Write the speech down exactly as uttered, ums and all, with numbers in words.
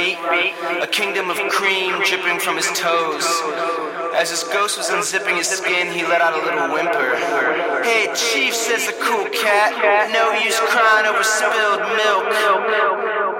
feet, a kingdom of cream dripping from his toes. As his ghost was unzipping his skin, he let out a little whimper. Hey, Chief, says the cool cat, no use crying over spilled milk.